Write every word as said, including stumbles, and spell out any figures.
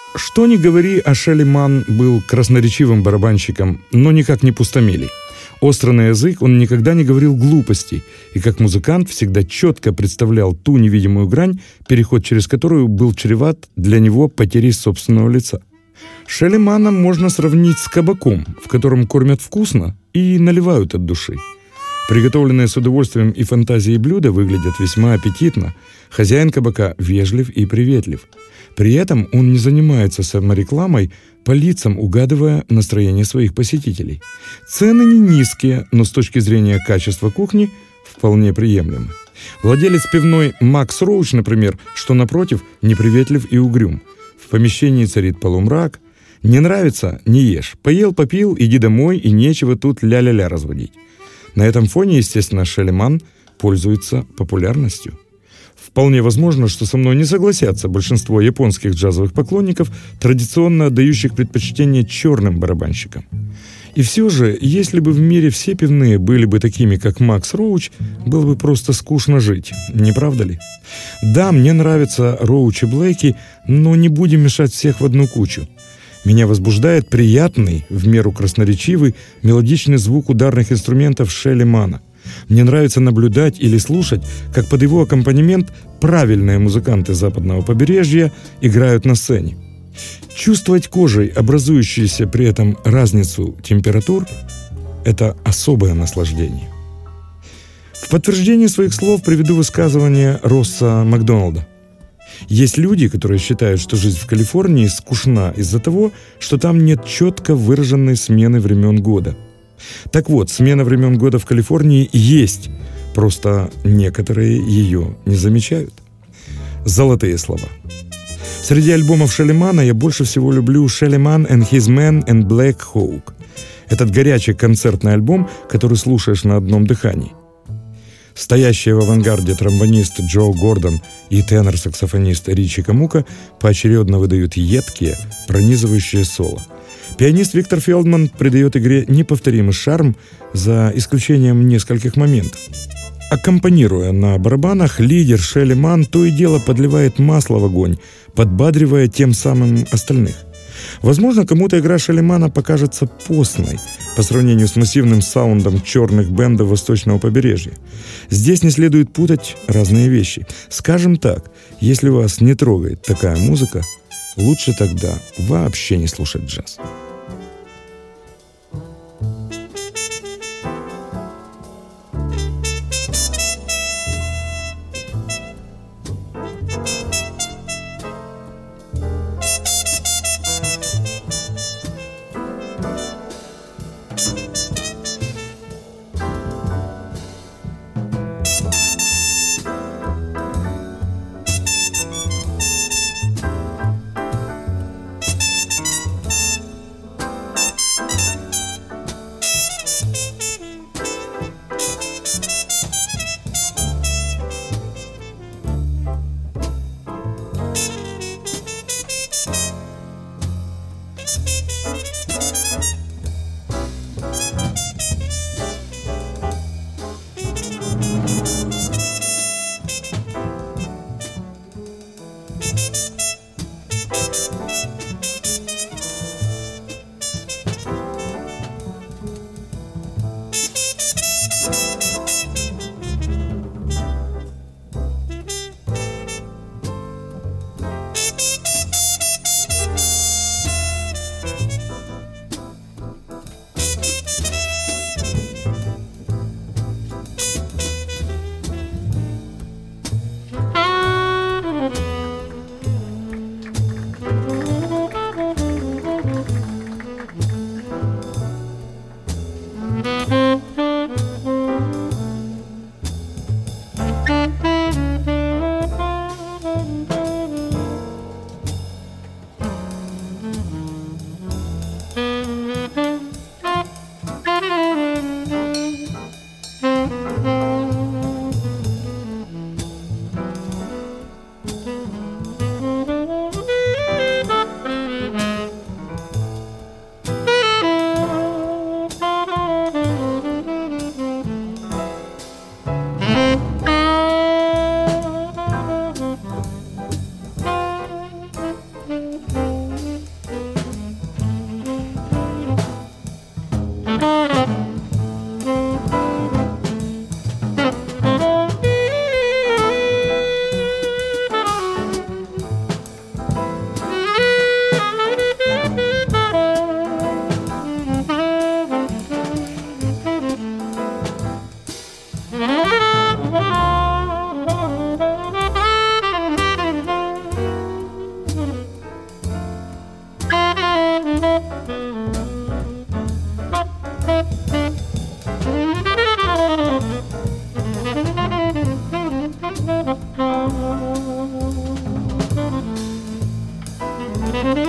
Что ни говори, а Шелли Манн был красноречивым барабанщиком, но никак не пустомелий. Остро на язык, он никогда не говорил глупостей, и как музыкант всегда четко представлял ту невидимую грань, переход через которую был чреват для него потерей собственного лица. Шелли Манна можно сравнить с кабаком, в котором кормят вкусно и наливают от души. Приготовленные с удовольствием и фантазией блюда выглядят весьма аппетитно. Хозяин кабака вежлив и приветлив. При этом он не занимается саморекламой, по лицам угадывая настроение своих посетителей. Цены не низкие, но с точки зрения качества кухни вполне приемлемы. Владелец пивной Макс Роуч, например, что напротив, неприветлив и угрюм. В помещении царит полумрак. Не нравится – не ешь. Поел, попил, иди домой, и нечего тут ля-ля-ля разводить. На этом фоне, естественно, Шелли Манн пользуется популярностью. Вполне возможно, что со мной не согласятся большинство японских джазовых поклонников, традиционно отдающих предпочтение черным барабанщикам. И все же, если бы в мире все пивные были бы такими, как Макс Роуч, было бы просто скучно жить, не правда ли? Да, мне нравятся Роуч и Блейки, но не будем мешать всех в одну кучу. Меня возбуждает приятный, в меру красноречивый, мелодичный звук ударных инструментов Шелли Манна. Мне нравится наблюдать или слушать, как под его аккомпанемент правильные музыканты западного побережья играют на сцене. Чувствовать кожей образующуюся при этом разницу температур – это особое наслаждение. В подтверждение своих слов приведу высказывание Росса Макдоналда. Есть люди, которые считают, что жизнь в Калифорнии скучна из-за того, что там нет четко выраженной смены времен года. Так вот, смена времен года в Калифорнии есть, просто некоторые ее не замечают. Золотые слова. Среди альбомов Шелли Манна я больше всего люблю «Shelly Manne and His Men and Black Hawk». Этот горячий концертный альбом, который слушаешь на одном дыхании. Стоящие в авангарде тромбонист Джо Гордон и тенор-саксофонист Ричи Камука поочередно выдают едкие, пронизывающие соло. Пианист Виктор Фелдман придает игре неповторимый шарм, за исключением нескольких моментов. Аккомпанируя на барабанах, лидер Шелли Манн то и дело подливает масло в огонь, подбадривая тем самым остальных. Возможно, кому-то игра Шелли Манна покажется постной по сравнению с массивным саундом черных бэндов восточного побережья. Здесь не следует путать разные вещи. Скажем так, если вас не трогает такая музыка, лучше тогда вообще не слушать джаз. Thank you.